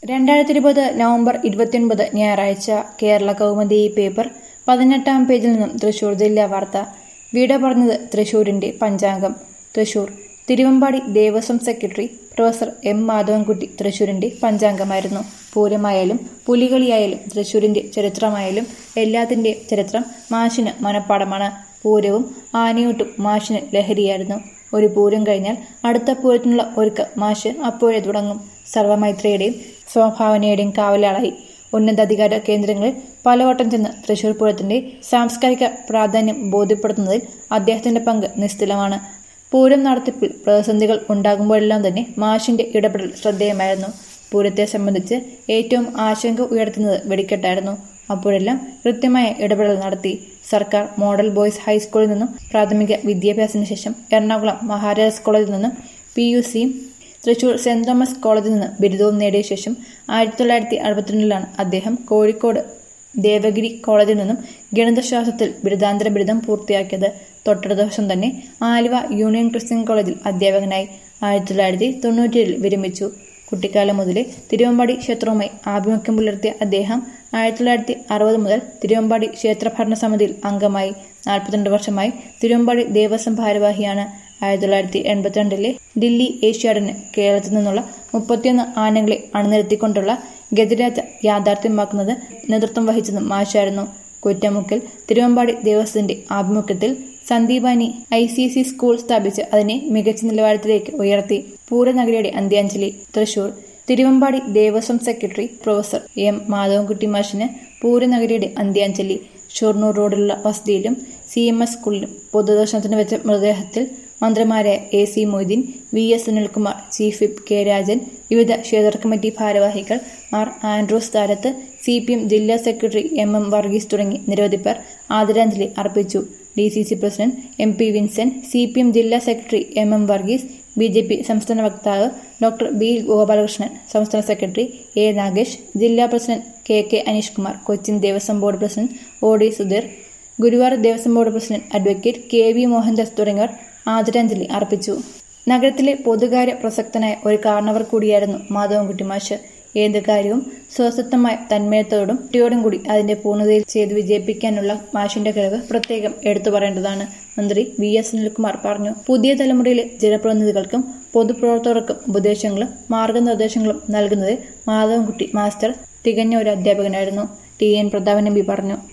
2020 November 29 ഞായറാഴ്ച Kerala Kaumudi paper 18-ാം പേജിൽ നിന്നും തൃശൂർ ജില്ലാ വാർത്ത. വിട പറഞ്ഞത് തൃശൂരിന്റെ പഞ്ചാംഗം. Thrissur Thiruvambady Devaswom secretary professor M Madhavankutty തൃശൂരിന്റെ പഞ്ചാംഗമായിരുന്നു. പൂരമായാലും പുലികളിയായാലും തൃശൂരിന്റെ ചരിത്രമായാലും എല്ലാത്തിന്റെയും ചരിത്രം മാഷിന് മനഃപ്പാടമാണ്. പൂരവും ആനയൂട്ടും മാഷിന് ലഹരിയായിരുന്നു. ഒരു പൂരം കഴിഞ്ഞാൽ അടുത്ത പൂരത്തിനുള്ള ഒരുക്കം മാഷ് അപ്പോഴേ തുടങ്ങും. സർവമൈത്രിയുടെയും സ്വഭാവനയുടെയും കാവലാളായി ഉന്നതാധികാര കേന്ദ്രങ്ങളിൽ പലവട്ടം ചെന്ന് തൃശൂർ പൂരത്തിന്റെ സാംസ്കാരിക പ്രാധാന്യം ബോധ്യപ്പെടുത്തുന്നതിൽ അദ്ദേഹത്തിന്റെ പങ്ക് നിസ്തുലമാണ്. പൂരം നടത്തിപ്പിൽ പ്രതിസന്ധികൾ ഉണ്ടാകുമ്പോഴെല്ലാം തന്നെ മാഷിന്റെ ഇടപെടൽ ശ്രദ്ധേയമായിരുന്നു. പൂരത്തെ സംബന്ധിച്ച് ഏറ്റവും ആശങ്ക ഉയർത്തുന്നത് വെടിക്കെട്ടായിരുന്നു. അപ്പോഴെല്ലാം കൃത്യമായ ഇടപെടൽ നടത്തി. സർക്കാർ മോഡൽ ബോയ്സ് ഹൈസ്കൂളിൽ നിന്നും പ്രാഥമിക വിദ്യാഭ്യാസത്തിന് ശേഷം എറണാകുളം മഹാരാജാസ് കോളേജിൽ നിന്നും PUCയും തൃശൂർ സെന്റ് തോമസ് കോളേജിൽ നിന്ന് ബിരുദവും നേടിയ ശേഷം 1962 അദ്ദേഹം കോഴിക്കോട് ദേവഗിരി കോളേജിൽ നിന്നും ഗണിതശാസ്ത്രത്തിൽ ബിരുദാന്തര ബിരുദം പൂർത്തിയാക്കിയത്. തൊട്ടടുത്ത ദിവസം തന്നെ ആലുവ യൂണിയൻ ക്രിസ്ത്യൻ കോളേജിൽ അധ്യാപകനായി. 1997 വിരമിച്ചു. കുട്ടിക്കാലം മുതലേ തിരുവമ്പാടി ക്ഷേത്രവുമായി ആഭിമുഖ്യം പുലർത്തിയ അദ്ദേഹം 1960 മുതൽ തിരുവമ്പാടി ക്ഷേത്ര ഭരണസമിതിയിൽ അംഗമായി. 42 വർഷമായി തിരുവമ്പാടി ദേവസ്വം ഭാരവാഹിയാണ്. 1982 ദില്ലി ഏഷ്യാഡിന് കേരളത്തിൽ നിന്നുള്ള 31 ആനകളെ അണിനിരത്തിക്കൊണ്ടുള്ള ഗജരാജ യാഥാർത്ഥ്യമാക്കുന്നത് നേതൃത്വം വഹിച്ചതും മാഷായിരുന്നു. കുറ്റമുക്കൽ തിരുവമ്പാടി ദേവസ്വത്തിന്റെ ആഭിമുഖ്യത്തിൽ സന്ദീപാനി ICC സ്കൂൾ സ്ഥാപിച്ച് അതിനെ മികച്ച നിലവാരത്തിലേക്ക് ഉയർത്തി. പൂരനഗരിയുടെ അന്ത്യാഞ്ജലി. Thrissur Thiruvambady Devaswom secretary professor M Madhavankutty മാഷിന് പൂരനഗരിയുടെ അന്ത്യാഞ്ജലി. ഷൊർണൂർ റോഡിലുള്ള വസതിയിലും CMS സ്കൂളിലും പൊതുദർശനത്തിന് വെച്ച മൃതദേഹത്തിൽ മന്ത്രിമാരായ AC Moideen, VS Sunilkumar, chief whip K Rajan, വിവിധ ക്ഷേത്ര കമ്മിറ്റി ഭാരവാഹികൾ, ആർ ആൻഡ്രൂസ് താരത്ത്, CPM ജില്ലാ സെക്രട്ടറി MM വർഗീസ് തുടങ്ങി നിരവധി പേർ ആദരാഞ്ജലി അർപ്പിച്ചു. DCC president MP Vincent, CPM ജില്ലാ സെക്രട്ടറി MM വർഗീസ്, BJP സംസ്ഥാന വക്താവ് ഡോക്ടർ B ഗോപാലകൃഷ്ണൻ, സംസ്ഥാന സെക്രട്ടറി A നാഗേഷ്, ജില്ലാ president KK Aneesh Kumar, Cochin Devaswom board president OD Sudheer, Guruvayur Devaswom board president advocate KV Mohandas തുടങ്ങിയവർ ആദരാഞ്ജലി അർപ്പിച്ചു. നഗരത്തിലെ പൊതുകാര്യ പ്രസക്തനായ ഒരു കാരണവർ കൂടിയായിരുന്നു മാധവൻകുട്ടി മാഷ്. ഏത് കാര്യവും സ്വസ്ഥമായ തന്മയത്തോടും കുട്ടിയോടും കൂടി അതിന്റെ പൂർണ്ണതയിൽ ചെയ്ത് വിജയിപ്പിക്കാനുള്ള മാഷിന്റെ കഴിവ് പ്രത്യേകം എടുത്തു പറയേണ്ടതാണ്. മന്ത്രി VS സുനിൽകുമാർ പറഞ്ഞു. പുതിയ തലമുറയിലെ ജനപ്രതിനിധികൾക്കും പൊതുപ്രവർത്തകർക്കും ഉപദേശങ്ങളും മാർഗനിർദ്ദേശങ്ങളും നൽകുന്നതിൽ മാധവൻകുട്ടി മാസ്റ്റർ തികഞ്ഞ ഒരു അധ്യാപകനായിരുന്നു. TN പ്രതാപൻ MP പറഞ്ഞു.